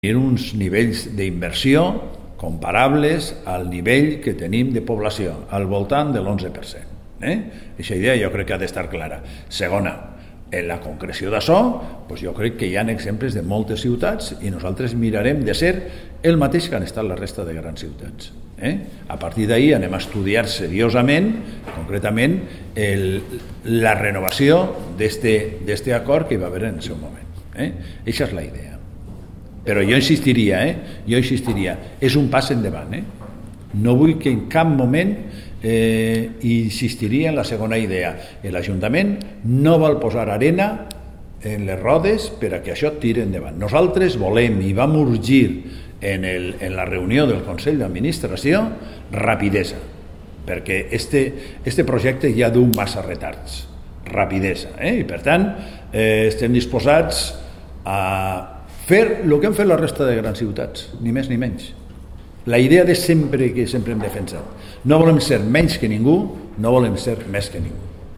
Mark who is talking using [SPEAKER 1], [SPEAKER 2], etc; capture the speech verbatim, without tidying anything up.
[SPEAKER 1] tenir uns nivells d'inversió comparables al nivell que tenim de població, al voltant de l'onze per cent. Eh? Aquesta idea jo crec que ha d'estar clara. Segona, en la concreció d'això, doncs jo crec que hi ha exemples de moltes ciutats i nosaltres mirarem de ser el mateix que han estat la resta de grans ciutats. Eh? A partir d'ahir anem a estudiar seriosament, concretament, el, la renovació d'aquest acord que hi va haver en el seu moment. Eh? Aquesta és la idea. Però jo insistiria, eh? jo insistiria, és un pas endavant. Eh? No vull que en cap moment eh, insistiria en la segona idea. L'Ajuntament no vol posar arena en les rodes per a que això tiri endavant. Nosaltres volem i vam urgir en, el, en la reunió del Consell d'Administració rapidesa, perquè este, este projecte ja du massa retards. Rapidesa. Eh? I per tant, eh, estem disposats a fer el que han fet la resta de grans ciutats, ni més ni menys. La idea de sempre que sempre hem defensat. No volem ser menys que ningú, no volem ser més que ningú.